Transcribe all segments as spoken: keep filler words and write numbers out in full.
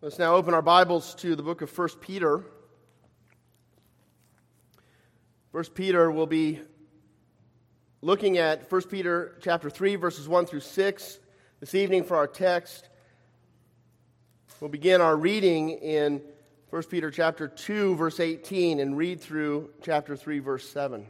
Let's now open our Bibles to the book of First Peter. First Peter will be looking at First Peter chapter three, verses one through six this evening for our text. We'll begin our reading in First Peter chapter two, verse eighteen, and read through chapter three, verse seven.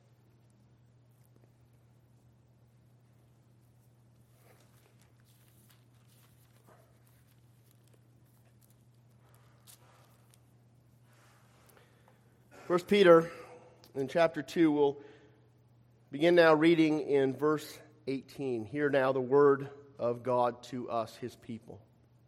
First Peter, in chapter two, we'll begin now reading in verse eighteen. Hear now the word of God to us, His people.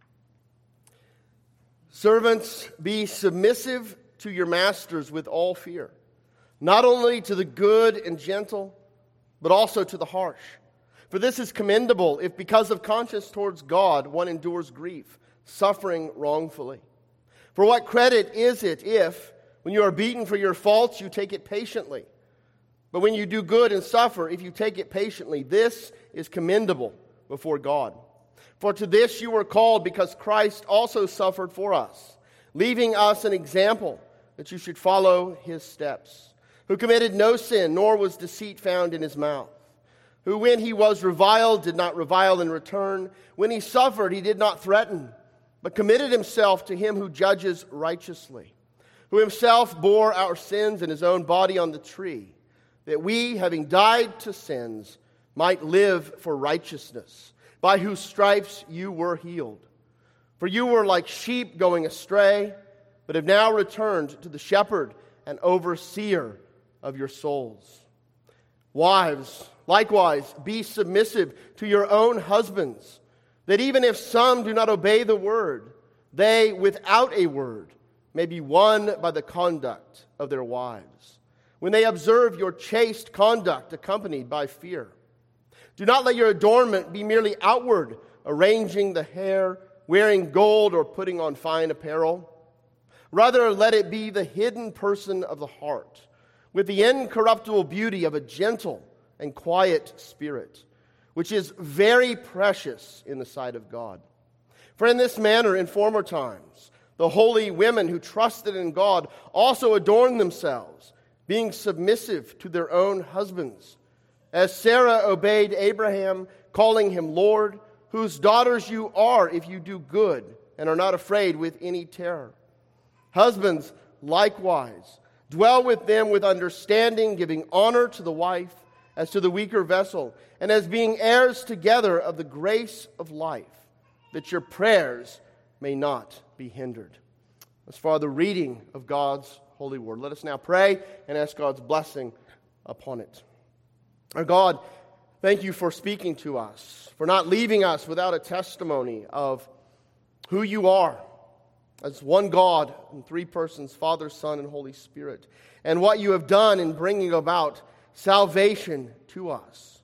Servants, be submissive to your masters with all fear, not only to the good and gentle, but also to the harsh. For this is commendable if because of conscience towards God one endures grief, suffering wrongfully. For what credit is it if, when you are beaten for your faults, you take it patiently? But when you do good and suffer, if you take it patiently, this is commendable before God. For to this you were called, because Christ also suffered for us, leaving us an example that you should follow His steps, who committed no sin, nor was deceit found in His mouth, who when He was reviled did not revile in return, when He suffered He did not threaten, but committed Himself to Him who judges righteously, who Himself bore our sins in His own body on the tree, that we, having died to sins, might live for righteousness, by whose stripes you were healed. For you were like sheep going astray, but have now returned to the shepherd and overseer of your souls. Wives, likewise, be submissive to your own husbands, that even if some do not obey the word, they, without a word, may be won by the conduct of their wives, when they observe your chaste conduct accompanied by fear. Do not let your adornment be merely outward, arranging the hair, wearing gold, or putting on fine apparel. Rather, let it be the hidden person of the heart, with the incorruptible beauty of a gentle and quiet spirit, which is very precious in the sight of God. For in this manner, in former times, the holy women who trusted in God also adorned themselves, being submissive to their own husbands, as Sarah obeyed Abraham, calling him Lord, whose daughters you are if you do good and are not afraid with any terror. Husbands, likewise, dwell with them with understanding, giving honor to the wife as to the weaker vessel, and as being heirs together of the grace of life, that your prayers may not be hindered. As far the reading of God's holy word, let us now pray and ask God's blessing upon it. Our God, thank you for speaking to us, for not leaving us without a testimony of who you are as one God in three persons, Father, Son, and Holy Spirit, and what you have done in bringing about salvation to us.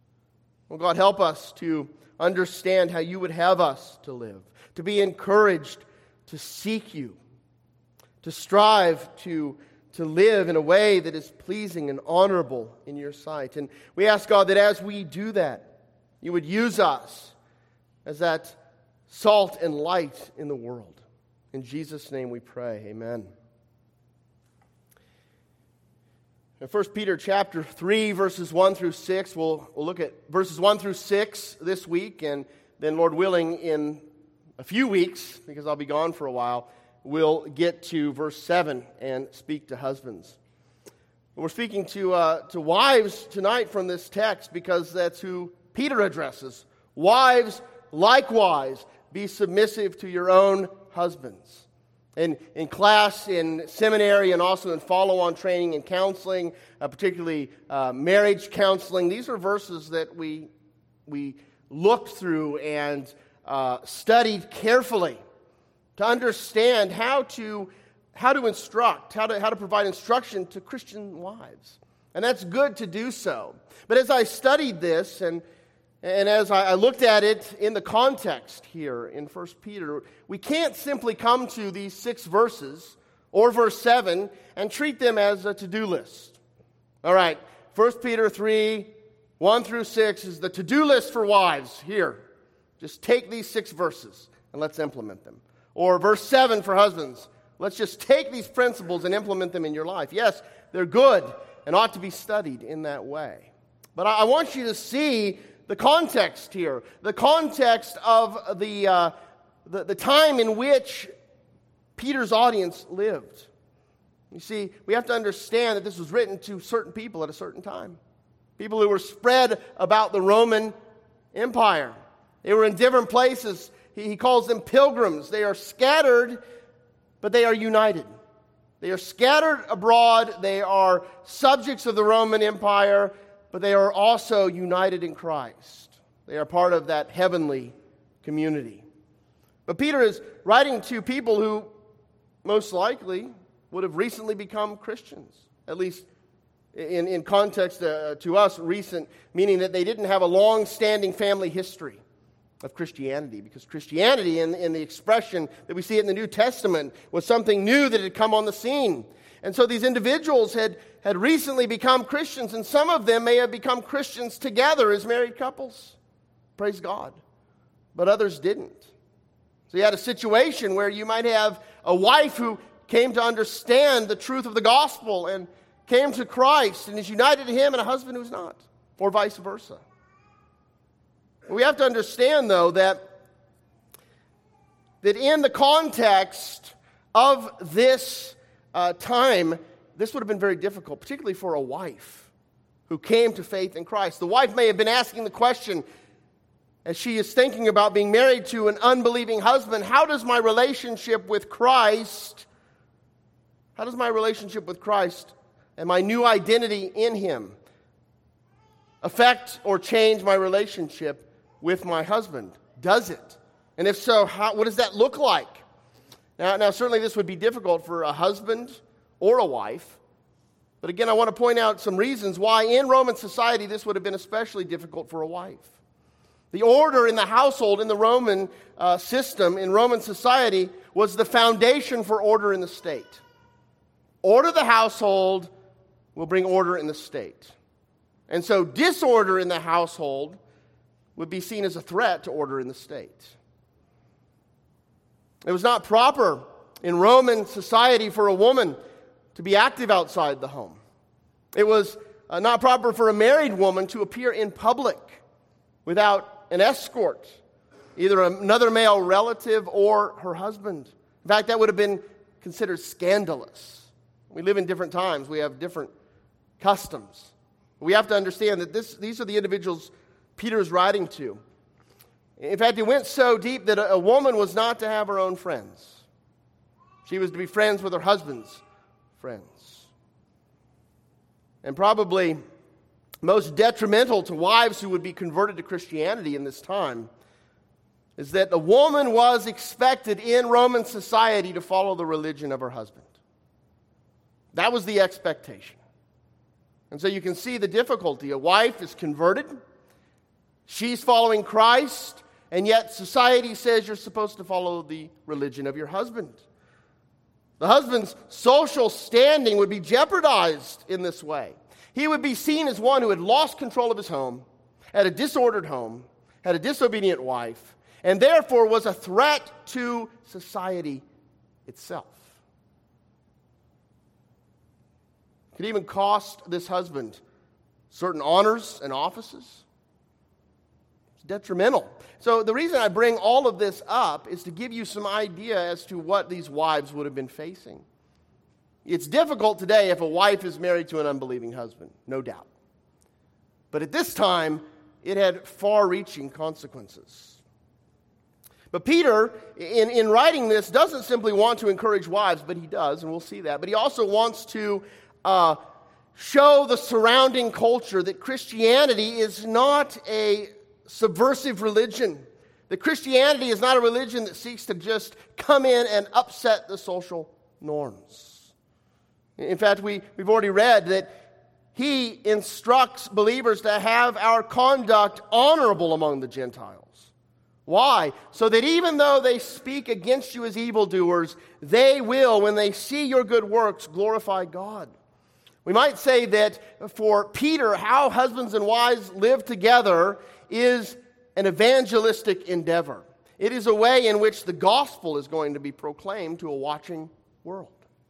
Oh God, help us to understand how you would have us to live, to be encouraged to seek you, to strive to, to live in a way that is pleasing and honorable in your sight. And we ask, God, that as we do that, you would use us as that salt and light in the world. In Jesus' name we pray, amen. In First Peter chapter three, verses one through six, we'll, we'll look at verses one through six this week, and then, Lord willing, in a few weeks, because I'll be gone for a while, we'll get to verse seven and speak to husbands. We're speaking to uh, to wives tonight from this text because that's who Peter addresses. Wives, likewise, be submissive to your own husbands. In, in class, in seminary, and also in follow-on training and counseling, uh, particularly uh, marriage counseling, these are verses that we, we looked through and uh, studied carefully to understand how to how to instruct, how to how to provide instruction to Christian wives. And that's good to do so. But as I studied this and and as I looked at it in the context here in First Peter, we can't simply come to these six verses or verse seven and treat them as a to-do list. All right, First Peter three, one through six is the to-do list for wives here. Just take these six verses and let's implement them. Or verse seven for husbands. Let's just take these principles and implement them in your life. Yes, they're good and ought to be studied in that way. But I want you to see the context here, the context of the, uh, the, the time in which Peter's audience lived. You see, we have to understand that this was written to certain people at a certain time. People who were spread about the Roman Empire. They were in different places. He, he calls them pilgrims. They are scattered, but they are united. They are scattered abroad. They are subjects of the Roman Empire, but they are also united in Christ. They are part of that heavenly community. But Peter is writing to people who most likely would have recently become Christians, at least in, in context uh, to us, recent, meaning that they didn't have a long-standing family history of Christianity, because Christianity, in, in the expression that we see it in the New Testament, was something new that had come on the scene. And so these individuals had, had recently become Christians, and some of them may have become Christians together as married couples. Praise God. But others didn't. So you had a situation where you might have a wife who came to understand the truth of the gospel and came to Christ and is united to Him, and a husband who's not, or vice versa. We have to understand, though, that, that in the context of this uh, time, this would have been very difficult, particularly for a wife who came to faith in Christ. The wife may have been asking the question, as she is thinking about being married to an unbelieving husband, how does my relationship with Christ, how does my relationship with Christ and my new identity in Him affect or change my relationship with my husband? Does it? And if so, how, what does that look like? Now, now, certainly this would be difficult for a husband or a wife. But again, I want to point out some reasons why in Roman society this would have been especially difficult for a wife. The order in the household in the Roman uh, system, in Roman society, was the foundation for order in the state. Order the household will bring order in the state. And so disorder in the household would be seen as a threat to order in the state. It was not proper in Roman society for a woman to be active outside the home. It was uh, not proper for a married woman to appear in public without an escort, either another male relative or her husband. In fact, that would have been considered scandalous. We live in different times. We have different customs. We have to understand that this, these are the individuals Peter is writing to. In fact, it went so deep that a, a woman was not to have her own friends. She was to be friends with her husband's friends. And probably most detrimental to wives who would be converted to Christianity in this time is that a woman was expected in Roman society to follow the religion of her husband. That was the expectation. And so you can see the difficulty. A wife is converted. She's following Christ, and yet society says you're supposed to follow the religion of your husband. The husband's social standing would be jeopardized in this way. He would be seen as one who had lost control of his home, had a disordered home, had a disobedient wife, and therefore was a threat to society itself. It could even cost this husband certain honors and offices. It's detrimental. So the reason I bring all of this up is to give you some idea as to what these wives would have been facing. It's difficult today if a wife is married to an unbelieving husband, no doubt. But at this time, it had far-reaching consequences. But Peter, in, in writing this, doesn't simply want to encourage wives, but he does, and we'll see that. But he also wants to uh, show the surrounding culture that Christianity is not a subversive religion. That Christianity is not a religion that seeks to just come in and upset the social norms. In fact, we, we've already read that he instructs believers to have our conduct honorable among the Gentiles. Why? So that even though they speak against you as evildoers, they will, when they see your good works, glorify God. We might say that for Peter, how husbands and wives live together is an evangelistic endeavor. It is a way in which the gospel is going to be proclaimed to a watching world.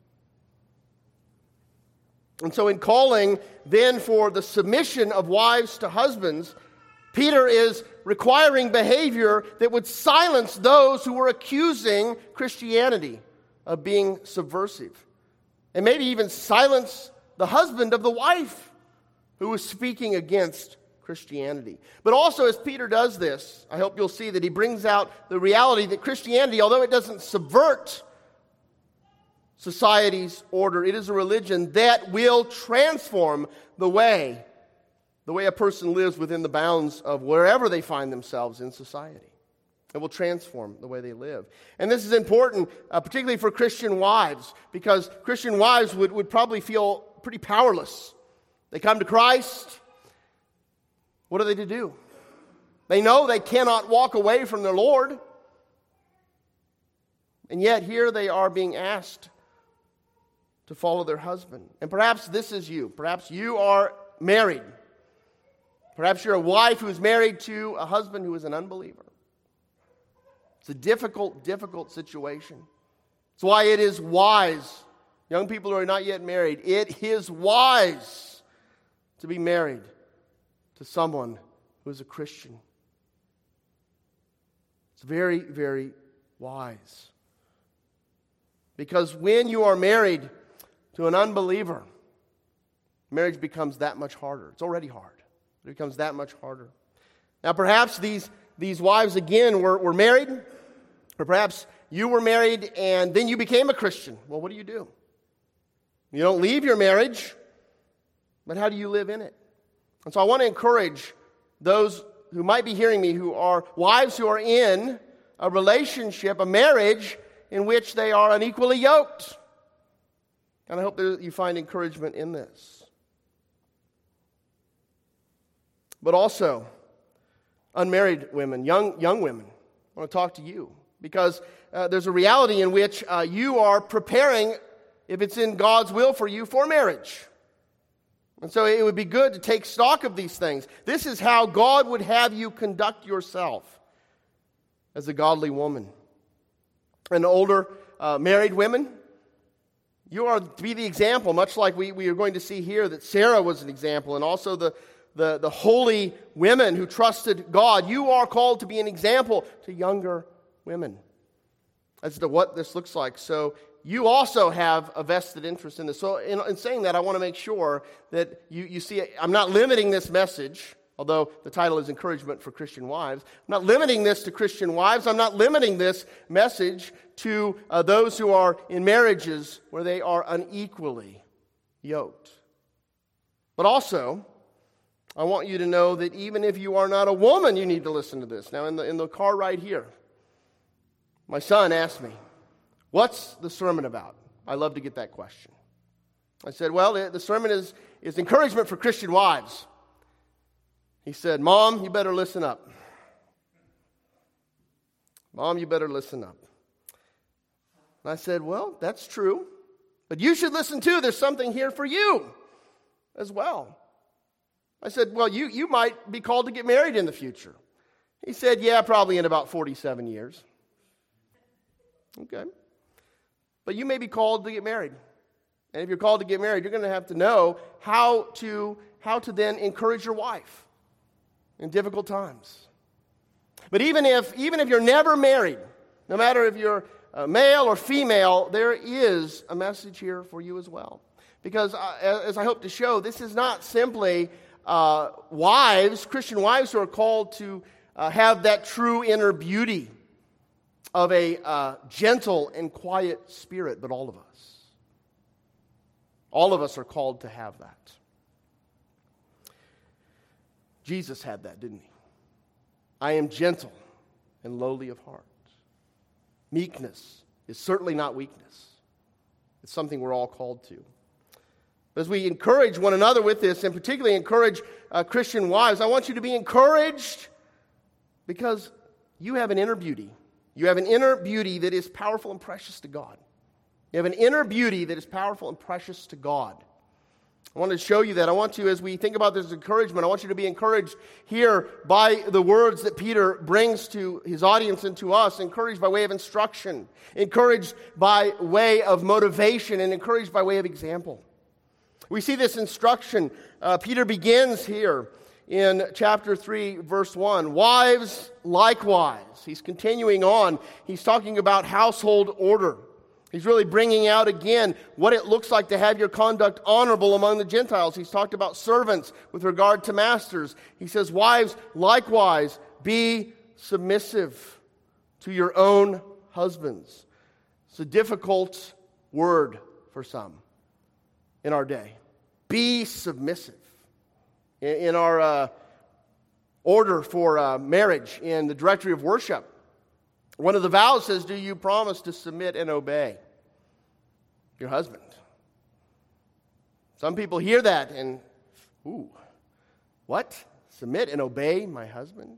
And so in calling then for the submission of wives to husbands, Peter is requiring behavior that would silence those who were accusing Christianity of being subversive. And maybe even silence the husband of the wife who was speaking against Christianity. But also, as Peter does this, I hope you'll see that he brings out the reality that Christianity, although it doesn't subvert society's order, it is a religion that will transform the way, the way a person lives within the bounds of wherever they find themselves in society. It will transform the way they live. And this is important, uh, particularly for Christian wives, because Christian wives would, would probably feel pretty powerless. They come to Christ. What are they to do? They know they cannot walk away from their Lord. And yet here they are being asked to follow their husband. And perhaps this is you. Perhaps you are married. Perhaps you're a wife who is married to a husband who is an unbeliever. It's a difficult, difficult situation. That's why it is wise, young people who are not yet married, it is wise to be married to someone who is a Christian. It's very, very wise. Because when you are married to an unbeliever, marriage becomes that much harder. It's already hard. It becomes that much harder. Now perhaps these, these wives again were, were married, or perhaps you were married and then you became a Christian. Well, what do you do? You don't leave your marriage, but how do you live in it? And so I want to encourage those who might be hearing me who are wives who are in a relationship, a marriage in which they are unequally yoked. And I hope that you find encouragement in this. But also, unmarried women, young, young women, I want to talk to you. Because uh, there's a reality in which uh, you are preparing, if it's in God's will for you, for marriage. And so it would be good to take stock of these things. This is how God would have you conduct yourself as a godly woman. And older uh, married women, you are to be the example, much like we, we are going to see here that Sarah was an example, and also the, the, the holy women who trusted God. You are called to be an example to younger women as to what this looks like. So you also have a vested interest in this. So in, in saying that, I want to make sure that you, you see, I'm not limiting this message, although the title is Encouragement for Christian Wives. I'm not limiting this to Christian wives. I'm not limiting this message to uh, those who are in marriages where they are unequally yoked. But also, I want you to know that even if you are not a woman, you need to listen to this. Now, in the, in the car right here, my son asked me, "What's the sermon about?" I love to get that question. I said, well, the, the sermon is, is encouragement for Christian wives. He said, "Mom, you better listen up. Mom, you better listen up." And I said, well, that's true. But you should listen too. There's something here for you as well. I said, well, you, you might be called to get married in the future. He said, yeah, probably in about forty-seven years. Okay. But you may be called to get married. And if you're called to get married, you're going to have to know how to, how to then encourage your wife in difficult times. But even if, even if you're never married, no matter if you're uh, male or female, there is a message here for you as well. Because uh, as I hope to show, this is not simply uh, wives, Christian wives who are called to uh, have that true inner beauty of a uh, gentle and quiet spirit, but all of us. All of us are called to have that. Jesus had that, didn't he? I am gentle and lowly of heart. Meekness is certainly not weakness. It's something we're all called to. As we encourage one another with this, and particularly encourage uh, Christian wives, I want you to be encouraged because you have an inner beauty. You have an inner beauty that is powerful and precious to God. You have an inner beauty that is powerful and precious to God. I want to show you that. I want you, as we think about this encouragement, I want you to be encouraged here by the words that Peter brings to his audience and to us, encouraged by way of instruction, encouraged by way of motivation, and encouraged by way of example. We see this instruction. Uh, Peter begins here in chapter three, verse one. Wives, likewise. He's continuing on. He's talking about household order. He's really bringing out again what it looks like to have your conduct honorable among the Gentiles. He's talked about servants with regard to masters. He says, wives, likewise, be submissive to your own husbands. It's a difficult word for some in our day. Be submissive. In, in our uh, order for uh, marriage in the directory of worship, one of the vows says, do you promise to submit and obey your husband? Some people hear that and, ooh, what? Submit and obey my husband?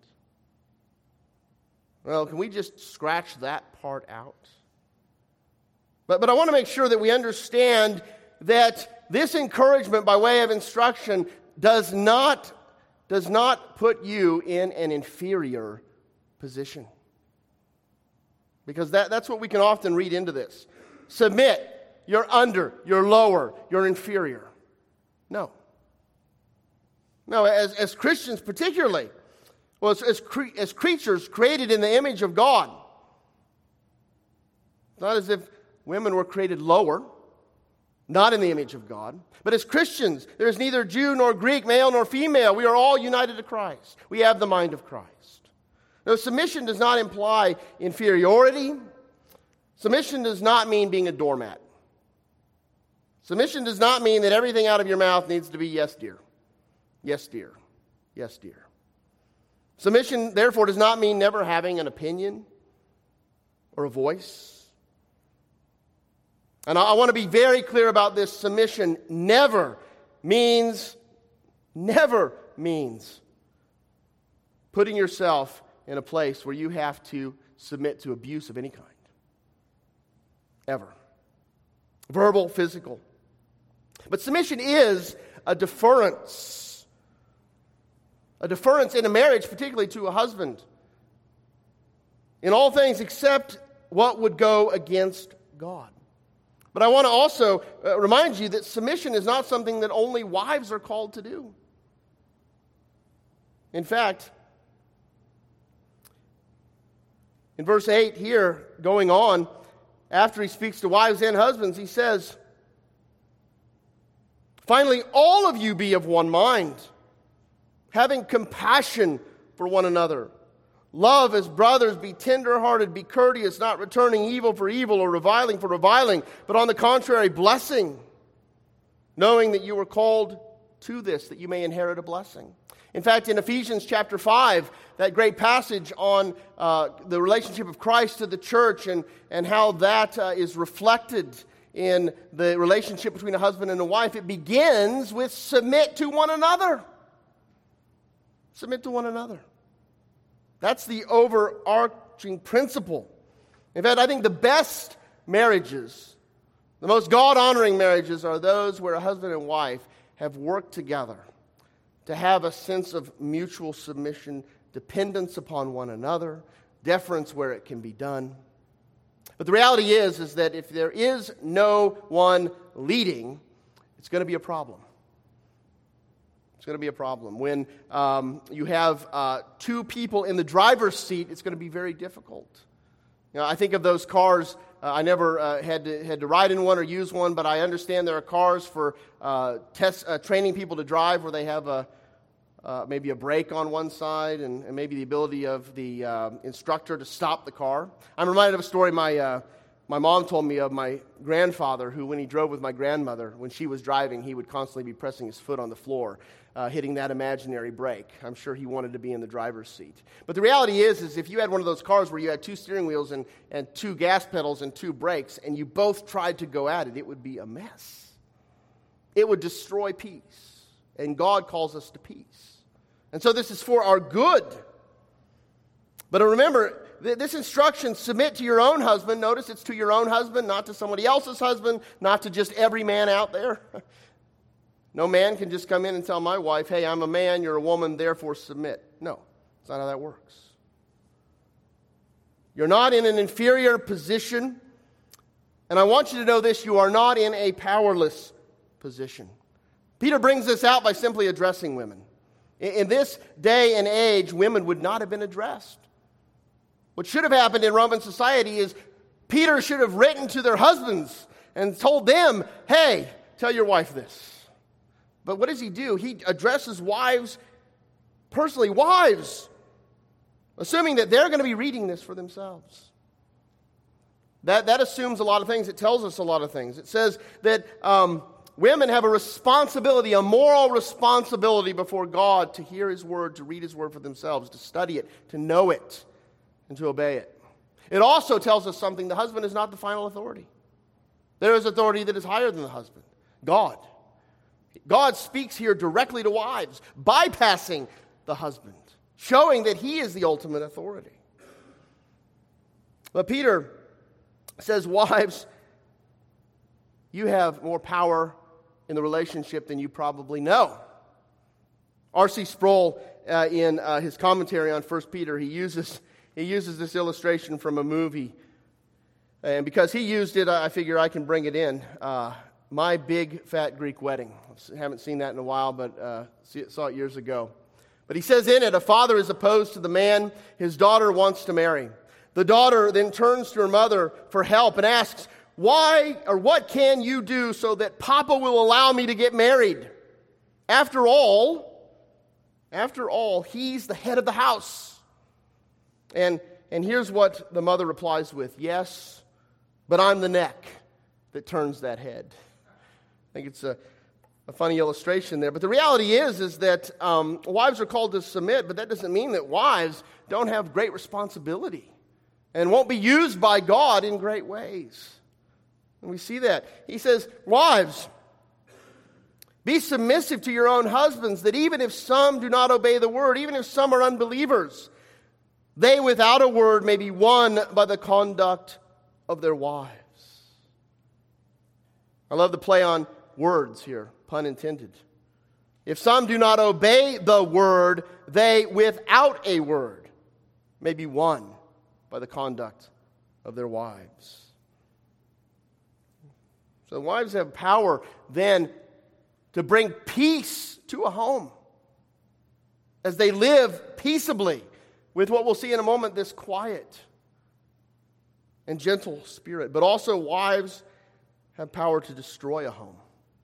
Well, can we just scratch that part out? But, but I want to make sure that we understand that this encouragement by way of instruction does not, does not put you in an inferior position. Because that, that's what we can often read into this. Submit. You're under. You're lower. You're inferior. No. No, as, as Christians particularly, well, as, as, cre- as creatures created in the image of God, it's not as if women were created lower, not in the image of God. But as Christians, there is neither Jew nor Greek, male nor female. We are all united to Christ. We have the mind of Christ. Now, submission does not imply inferiority. Submission does not mean being a doormat. Submission does not mean that everything out of your mouth needs to be yes, dear. Yes, dear. Yes, dear. Submission, therefore, does not mean never having an opinion or a voice. And I, I want to be very clear about this. Submission never means, never means putting yourself in a place where you have to submit to abuse of any kind. Ever. Verbal, physical. But submission is a deference. A deference in a marriage, particularly to a husband. In all things except what would go against God. But I want to also uh, remind you that submission is not something that only wives are called to do. In fact, in verse eight here, going on, after he speaks to wives and husbands, he says, finally, all of you be of one mind, having compassion for one another. Love as brothers, be tender-hearted, be courteous, not returning evil for evil or reviling for reviling, but on the contrary, blessing, knowing that you were called to this, that you may inherit a blessing. In fact, in Ephesians chapter five, that great passage on uh, the relationship of Christ to the church and, and how that uh, is reflected in the relationship between a husband and a wife, it begins with submit to one another. Submit to one another. That's the overarching principle. In fact, I think the best marriages, the most God-honoring marriages are those where a husband and wife have worked together to have a sense of mutual submission, dependence upon one another, deference where it can be done. But the reality is, is that if there is no one leading, it's going to be a problem. It's going to be a problem. When um, you have uh, two people in the driver's seat, it's going to be very difficult. You know, I think of those cars. Uh, I never uh, had to had to ride in one or use one, but I understand there are cars for uh, test uh, training people to drive where they have a uh, maybe a brake on one side and, and maybe the ability of the uh, instructor to stop the car. I'm reminded of a story my uh, my mom told me of my grandfather, who, when he drove with my grandmother, when she was driving, he would constantly be pressing his foot on the floor, uh, hitting that imaginary brake. I'm sure he wanted to be in the driver's seat. But the reality is, is if you had one of those cars where you had two steering wheels and, and two gas pedals and two brakes, and you both tried to go at it, it would be a mess. It would destroy peace. And God calls us to peace. And so this is for our good. But remember, this instruction, submit to your own husband. Notice it's to your own husband, not to somebody else's husband, not to just every man out there. No man can just come in and tell my wife, hey, I'm a man, you're a woman, therefore submit. No, that's not how that works. You're not in an inferior position. And I want you to know this, you are not in a powerless position. Peter brings this out by simply addressing women. In this day and age, women would not have been addressed. What should have happened in Roman society is Peter should have written to their husbands and told them, hey, tell your wife this. But what does he do? He addresses wives personally. Wives, assuming that they're going to be reading this for themselves. That, that assumes a lot of things. It tells us a lot of things. It says that um, women have a responsibility, a moral responsibility before God to hear His Word, to read His Word for themselves, to study it, to know it, and to obey it. It also tells us something. The husband is not the final authority. There is authority that is higher than the husband, God. God speaks here directly to wives, bypassing the husband, showing that he is the ultimate authority. But Peter says, wives, you have more power in the relationship than you probably know. R C Sproul, uh, in uh, his commentary on First Peter, he uses he uses this illustration from a movie. And because he used it, I figure I can bring it in. Uh, My Big Fat Greek Wedding. I haven't seen that in a while, but uh, saw it years ago. But he says in it, a father is opposed to the man his daughter wants to marry. The daughter then turns to her mother for help and asks, why or what can you do so that Papa will allow me to get married? After all, after all, he's the head of the house. And, and here's what the mother replies with, yes, but I'm the neck that turns that head. I think it's a, a funny illustration there. But the reality is, is that um, wives are called to submit, but that doesn't mean that wives don't have great responsibility and won't be used by God in great ways. And we see that. He says, wives, be submissive to your own husbands, that even if some do not obey the word, even if some are unbelievers, they without a word may be won by the conduct of their wives. I love the play on words here, pun intended. If some do not obey the word, they without a word may be won by the conduct of their wives. So wives have power then to bring peace to a home as they live peaceably with what we'll see in a moment, this quiet and gentle spirit. But also wives have power to destroy a home.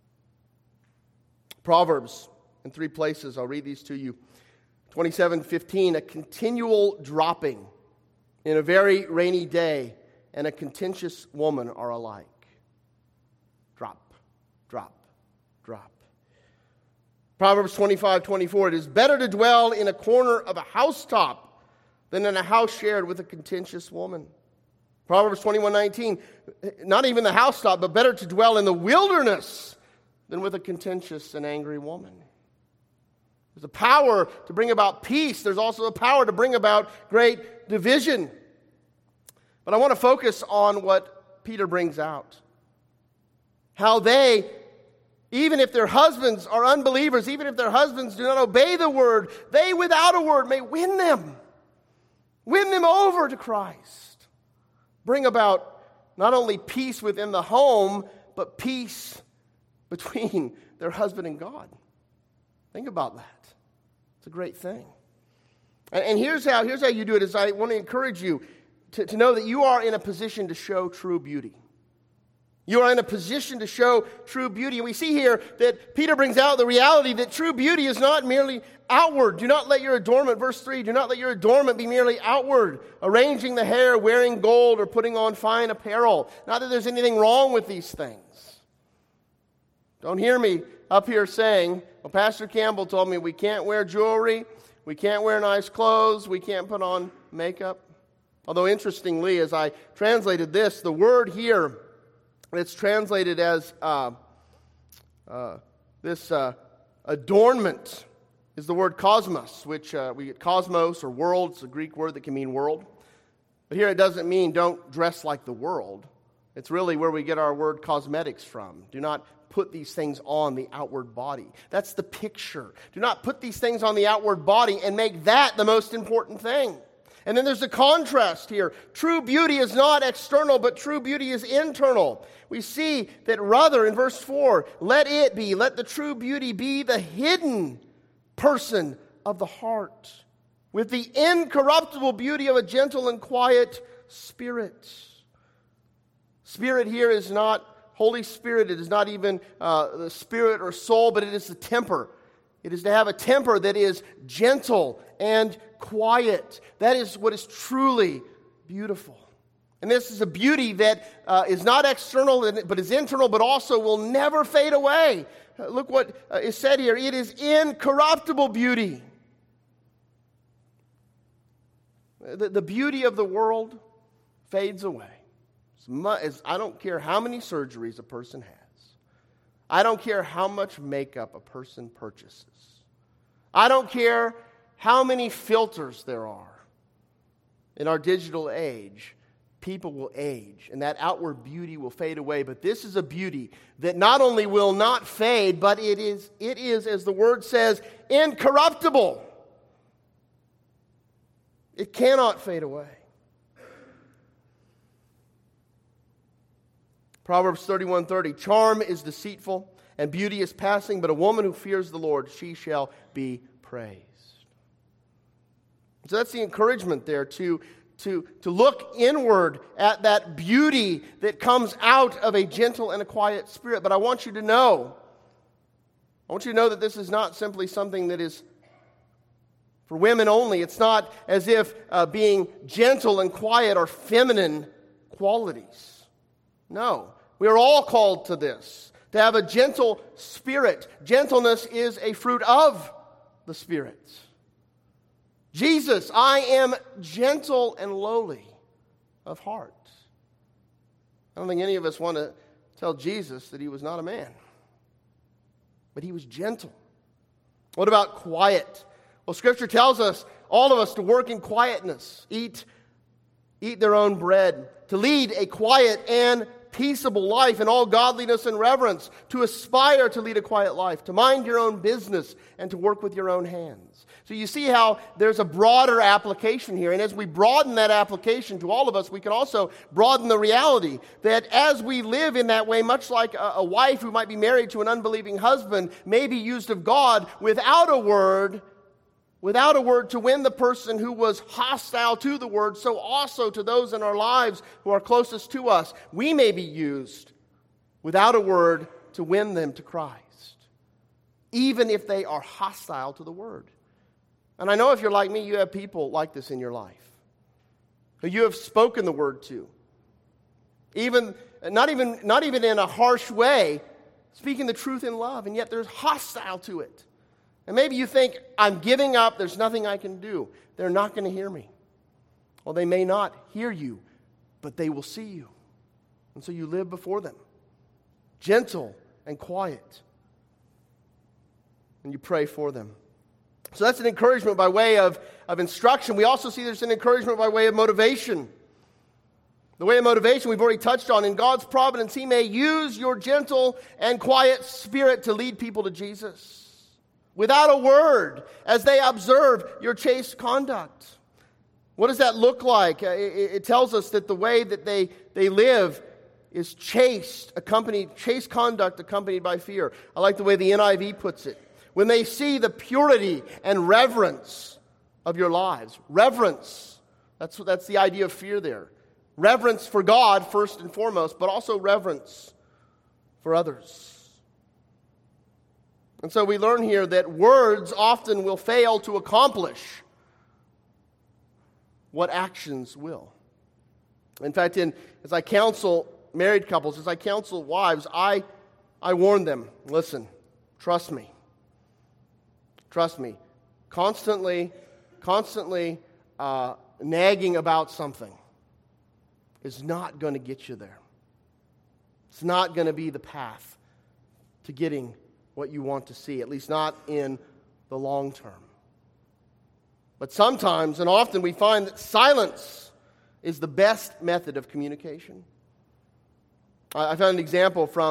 Proverbs, in three places, I'll read these to you. twenty-seven fifteen, a continual dropping in a very rainy day and a contentious woman are alike. Drop, drop, drop. Proverbs twenty-five twenty-four, it is better to dwell in a corner of a housetop than in a house shared with a contentious woman. Proverbs twenty-one nineteen, not even the housetop, but better to dwell in the wilderness than with a contentious and angry woman. There's a power to bring about peace. There's also a power to bring about great division. But I want to focus on what Peter brings out. How they, even if their husbands are unbelievers, even if their husbands do not obey the word, they without a word may win them. Win them over to Christ. Bring about not only peace within the home, but peace between their husband and God. Think about that. It's a great thing. And, and here's how, here's how you do it, is I want to encourage you to, to know that you are in a position to show true beauty. You are in a position to show true beauty. And we see here that Peter brings out the reality that true beauty is not merely outward. Do not let your adornment, verse three, do not let your adornment be merely outward, arranging the hair, wearing gold, or putting on fine apparel. Not that there's anything wrong with these things. Don't hear me up here saying, well, Pastor Campbell told me we can't wear jewelry, we can't wear nice clothes, we can't put on makeup. Although interestingly, as I translated this, the word here, it's translated as uh, uh, this uh, adornment is the word cosmos, which uh, we get cosmos or world. It's a Greek word that can mean world. But here it doesn't mean don't dress like the world. It's really where we get our word cosmetics from. Do not put these things on the outward body. That's the picture. Do not put these things on the outward body and make that the most important thing. And then there's a contrast here. True beauty is not external, but true beauty is internal. We see that rather in verse four, let it be, let the true beauty be the hidden person of the heart, with the incorruptible beauty of a gentle and quiet spirit. Spirit here is not Holy Spirit. It is not even uh, the spirit or soul, but it is the temper. It is to have a temper that is gentle and quiet. That is what is truly beautiful. And this is a beauty that uh, is not external, but is internal, but also will never fade away. Uh, look what uh, is said here. It is incorruptible beauty. The, the beauty of the world fades away. As much, as, I don't care how many surgeries a person has. I don't care how much makeup a person purchases. I don't care how many filters there are. In our digital age, people will age, and that outward beauty will fade away. But this is a beauty that not only will not fade, but it is, it is, as the word says, incorruptible. It cannot fade away. Proverbs thirty-one thirty, charm is deceitful, and beauty is passing, but a woman who fears the Lord, she shall be praised. So that's the encouragement there, to, to, to look inward at that beauty that comes out of a gentle and a quiet spirit. But I want you to know, I want you to know that this is not simply something that is for women only. It's not as if uh, being gentle and quiet are feminine qualities. No, we are all called to this, to have a gentle spirit. Gentleness is a fruit of the Spirit. Jesus, I am gentle and lowly of heart. I don't think any of us want to tell Jesus that he was not a man, but he was gentle. What about quiet? Well, Scripture tells us, all of us, to work in quietness, eat, eat their own bread, to lead a quiet and peaceable life in all godliness and reverence, to aspire to lead a quiet life, to mind your own business, and to work with your own hands. So you see how there's a broader application here. And as we broaden that application to all of us, we can also broaden the reality that as we live in that way, much like a, a wife who might be married to an unbelieving husband may be used of God without a word, without a word to win the person who was hostile to the word, so also to those in our lives who are closest to us, we may be used without a word to win them to Christ, even if they are hostile to the word. And I know if you're like me, you have people like this in your life, who you have spoken the word to, even not even not even in a harsh way, speaking the truth in love, and yet they're hostile to it. And maybe you think, I'm giving up, there's nothing I can do. They're not going to hear me. Well, they may not hear you, but they will see you. And so you live before them, gentle and quiet. And you pray for them. So that's an encouragement by way of, of instruction. We also see there's an encouragement by way of motivation. The way of motivation we've already touched on. In God's providence, He may use your gentle and quiet spirit to lead people to Jesus, without a word, as they observe your chaste conduct. What does that look like? It, it tells us that the way that they, they live is chaste, accompanied, chaste conduct accompanied by fear. I like the way the N I V puts it. When they see the purity and reverence of your lives. Reverence. That's, that's the idea of fear there. Reverence for God first and foremost, but also reverence for others. And so we learn here that words often will fail to accomplish what actions will. In fact, in, as I counsel married couples, as I counsel wives, I, I warn them, listen, trust me. Trust me. Constantly, constantly uh, nagging about something is not going to get you there. It's not going to be the path to getting what you want to see, at least not in the long term. But sometimes and often we find that silence is the best method of communication. I found an example from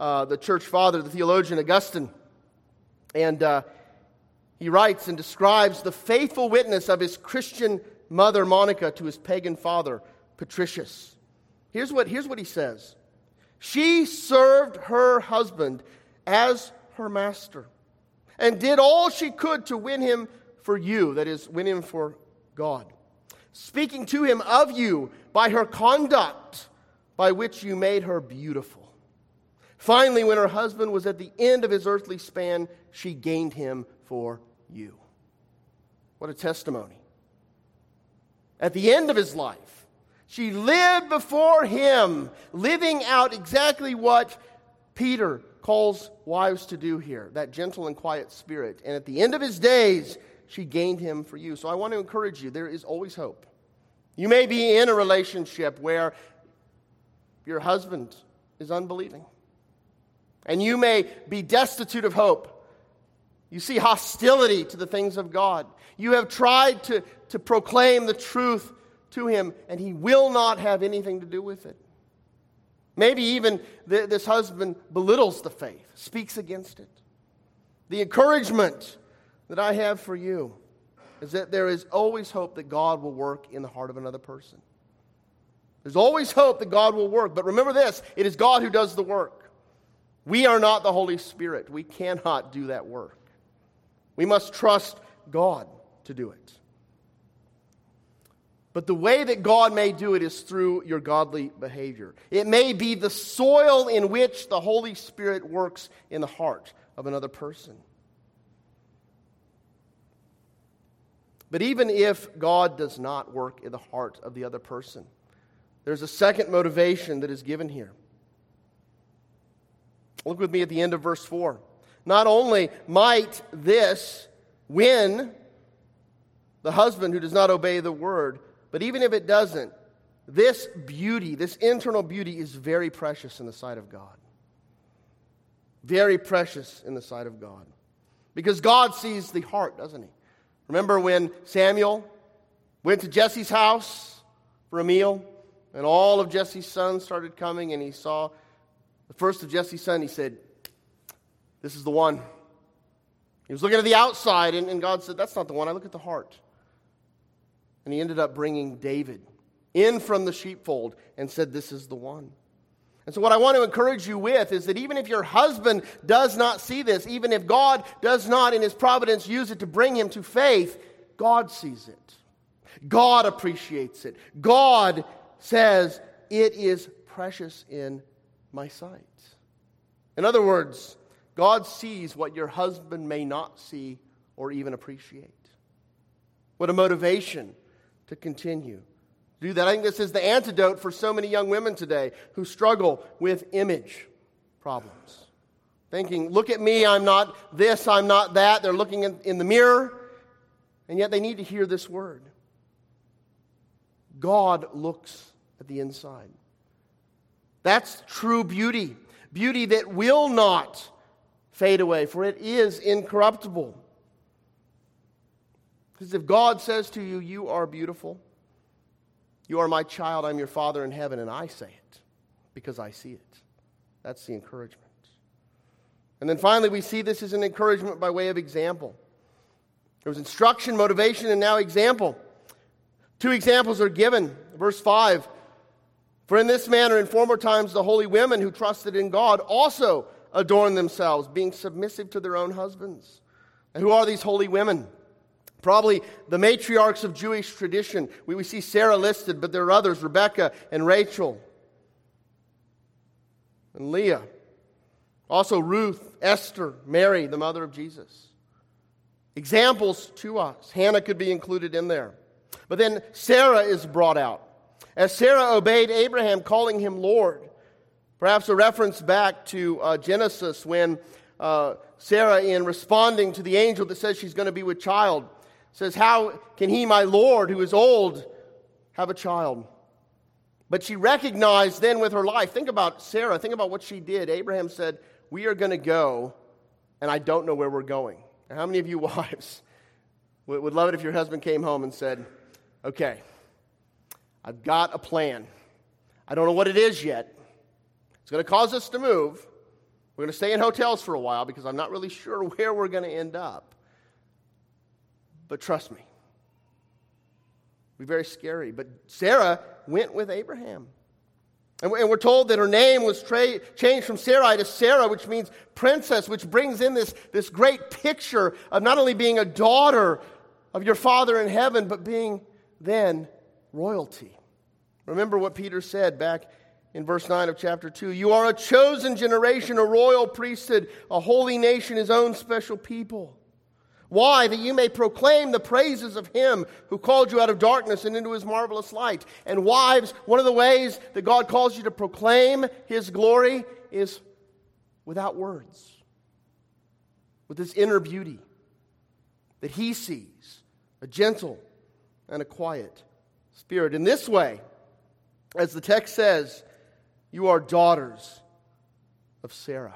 uh, the church father, the theologian Augustine. And uh, he writes and describes the faithful witness of his Christian mother, Monica, to his pagan father, Patricius. Here's what, here's what he says. She served her husband as her master and did all she could to win him for you, that is, win him for God, speaking to him of you by her conduct, by which you made her beautiful. Finally, when her husband was at the end of his earthly span, she gained him for you. What a testimony. At the end of his life, she lived before him, living out exactly what Peter calls wives to do here, that gentle and quiet spirit. And at the end of his days, she gained him for you. So I want to encourage you, there is always hope. You may be in a relationship where your husband is unbelieving, and you may be destitute of hope. You see hostility to the things of God. You have tried to, to proclaim the truth to him, and he will not have anything to do with it. Maybe even th- this husband belittles the faith, speaks against it. The encouragement that I have for you is that there is always hope that God will work in the heart of another person. There's always hope that God will work. But remember this, it is God who does the work. We are not the Holy Spirit. We cannot do that work. We must trust God to do it. But the way that God may do it is through your godly behavior. It may be the soil in which the Holy Spirit works in the heart of another person. But even if God does not work in the heart of the other person, there's a second motivation that is given here. Look with me at the end of verse four. Not only might this win the husband who does not obey the word, but even if it doesn't, this beauty, this internal beauty is very precious in the sight of God. Very precious in the sight of God. Because God sees the heart, doesn't he? Remember when Samuel went to Jesse's house for a meal, and all of Jesse's sons started coming, and he saw the first of Jesse's son, he said, "This is the one." He was looking at the outside, and, and God said, "That's not the one. I look at the heart." And he ended up bringing David in from the sheepfold and said, "This is the one." And so what I want to encourage you with is that even if your husband does not see this, even if God does not in his providence use it to bring him to faith, God sees it. God appreciates it. God says, "It is precious in my sight." In other words, God sees what your husband may not see or even appreciate. What a motivation to continue. Do that. I think this is the antidote for so many young women today who struggle with image problems. Thinking, look at me, I'm not this, I'm not that. They're looking in, in the mirror, and yet they need to hear this word. God looks at the inside. That's true beauty. Beauty that will not fade away, for it is incorruptible. Because if God says to you, "You are beautiful, you are my child, I'm your Father in heaven," and I say it because I see it. That's the encouragement. And then finally, we see this as an encouragement by way of example. There was instruction, motivation, and now example. Two examples are given. Verse five, "For in this manner in former times the holy women who trusted in God also adorned themselves, being submissive to their own husbands." And who are these holy women? Probably the matriarchs of Jewish tradition. We, we see Sarah listed, but there are others, Rebecca and Rachel and Leah. Also Ruth, Esther, Mary, the mother of Jesus. Examples to us. Hannah could be included in there. But then Sarah is brought out. As Sarah obeyed Abraham, calling him Lord. Perhaps a reference back to uh, Genesis when uh, Sarah, in responding to the angel that says she's going to be with child, says, "How can he, my Lord, who is old, have a child?" But she recognized then with her life, think about Sarah, think about what she did. Abraham said, "We are going to go, and I don't know where we're going." Now, how many of you wives would love it if your husband came home and said, "Okay, I've got a plan. I don't know what it is yet. It's going to cause us to move, We're going to stay in hotels for a while because I'm not really sure where we're going to end up. But trust me, it'll be very scary. But Sarah went with Abraham. And we're told that her name was tra- changed from Sarai to Sarah, which means princess, which brings in this, this great picture of not only being a daughter of your Father in heaven, but being then royalty. Remember what Peter said back in verse nine of chapter two. You are a chosen generation, a royal priesthood, a holy nation, his own special people. Why? That you may proclaim the praises of him who called you out of darkness and into his marvelous light. And wives, one of the ways that God calls you to proclaim his glory is without words. With this inner beauty that he sees, a gentle and a quiet spirit. In this way, as the text says, you are daughters of Sarah.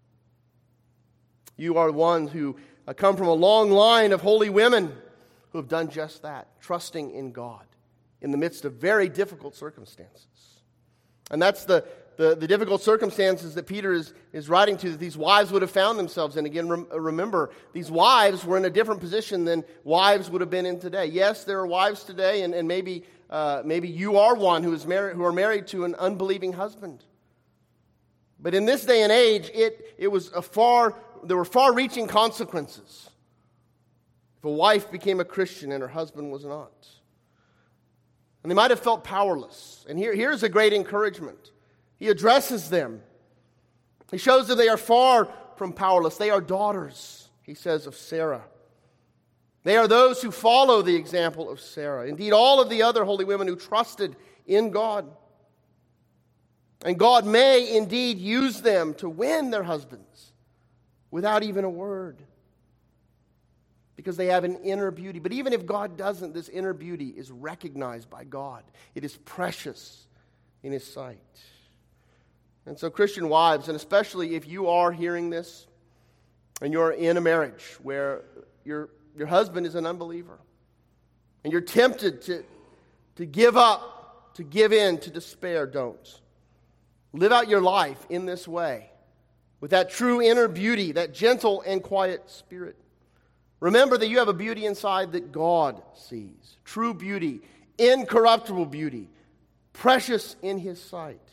You are one who uh, come from a long line of holy women who have done just that, trusting in God in the midst of very difficult circumstances. And that's the, the, the difficult circumstances that Peter is, is writing to, that these wives would have found themselves in. Again, rem, remember, these wives were in a different position than wives would have been in today. Yes, there are wives today, and, and maybe Uh, maybe you are one who is married, who are married to an unbelieving husband. But in this day and age, it, it was a far, there were far-reaching consequences if a wife became a Christian and her husband was not. And they might have felt powerless. And here, here's a great encouragement. He addresses them. He shows that they are far from powerless. They are daughters, he says, of Sarah. They are those who follow the example of Sarah. Indeed, all of the other holy women who trusted in God. And God may indeed use them to win their husbands without even a word. Because they have an inner beauty. But even if God doesn't, this inner beauty is recognized by God. It is precious in his sight. And so Christian wives, and especially if you are hearing this and you're in a marriage where you're Your husband is an unbeliever, and you're tempted to, to give up, to give in, to despair. Don't. Live out your life in this way, with that true inner beauty, that gentle and quiet spirit. Remember that you have a beauty inside that God sees. True beauty, incorruptible beauty, precious in his sight.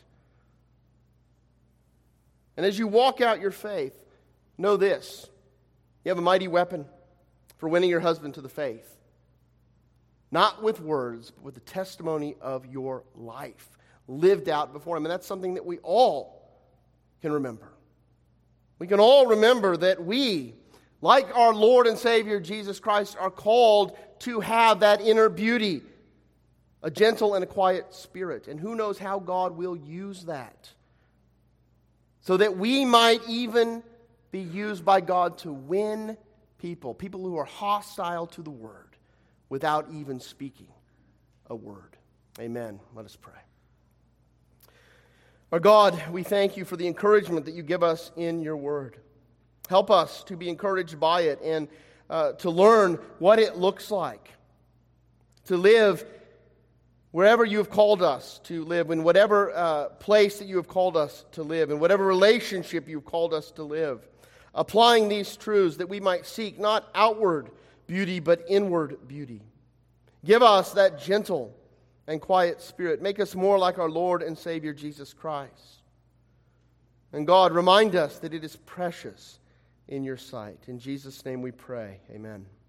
And as you walk out your faith, know this. You have a mighty weapon for winning your husband to the faith. Not with words, but with the testimony of your life lived out before him. And that's something that we all can remember. We can all remember that we, like our Lord and Savior Jesus Christ, are called to have that inner beauty, a gentle and a quiet spirit. And who knows how God will use that, so that we might even be used by God to win people, people who are hostile to the word without even speaking a word. Amen. Let us pray. Our God, we thank you for the encouragement that you give us in your word. Help us to be encouraged by it and uh, to learn what it looks like to live wherever you have called us to live, in whatever uh, place that you have called us to live, in whatever relationship you've called us to live. Applying these truths that we might seek not outward beauty, but inward beauty. Give us that gentle and quiet spirit. Make us more like our Lord and Savior Jesus Christ. And God, remind us that it is precious in your sight. In Jesus' name we pray. Amen.